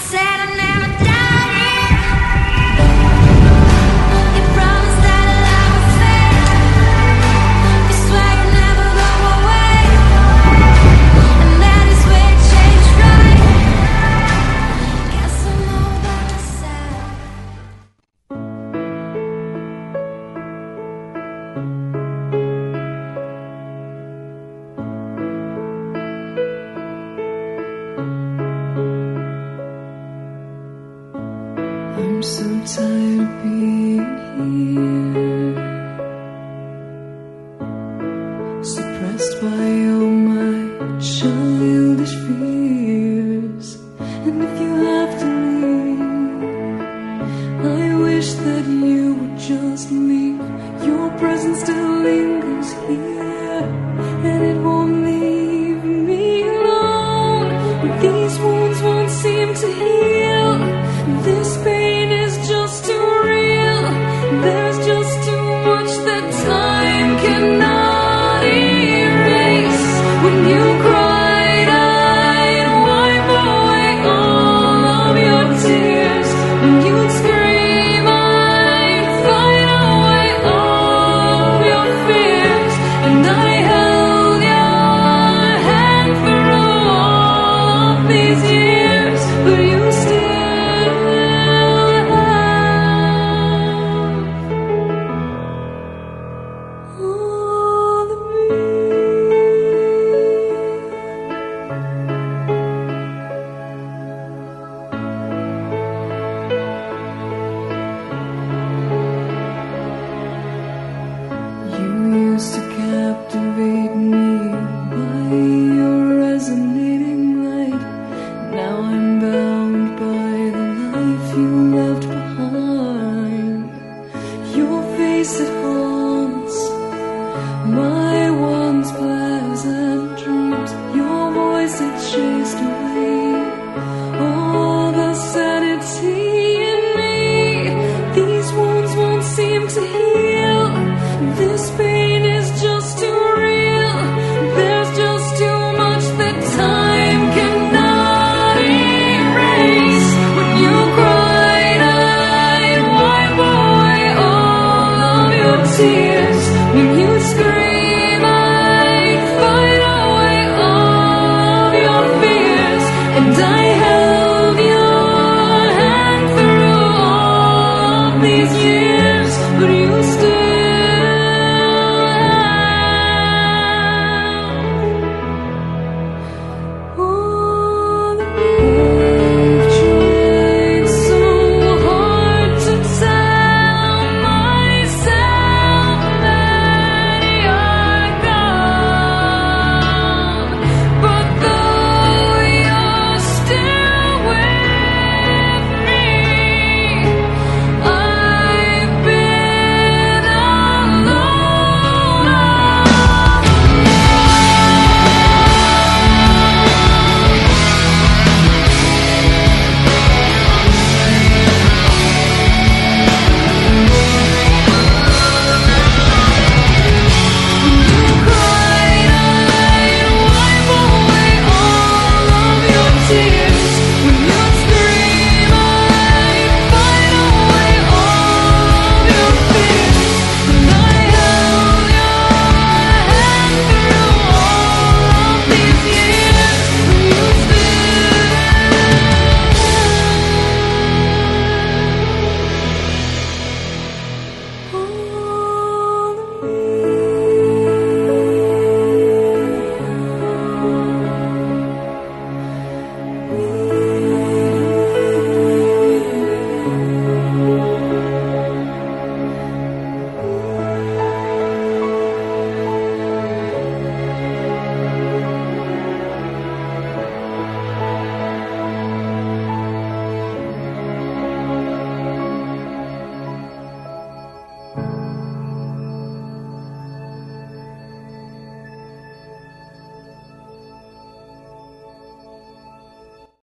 I'm so tired of being here, suppressed by all my childish fears. And if you have to leave, I wish that you would just leave. Your presence still lingers here, and it won't leave me alone. These wounds won't seem to heal. This pain is just too real. There's just too much that time cannot erase. When you cried, I'd wipe away all of your tears. When you'd scream, I'd fight away all of your fears. And I held your hand through all of these years, but you still used to captivate me by your resonating light. Now I'm bound by the life you left behind. Your face, it haunts my once pleasant dreams. Your voice, it chased away all the sanity in me. These wounds won't seem to heal. This pain is just too real. There's just too much that time cannot erase. When you cried, I'd wipe away all of your tears. When you scream, I'd fight away all of your fears. And I held your hand through all of these years.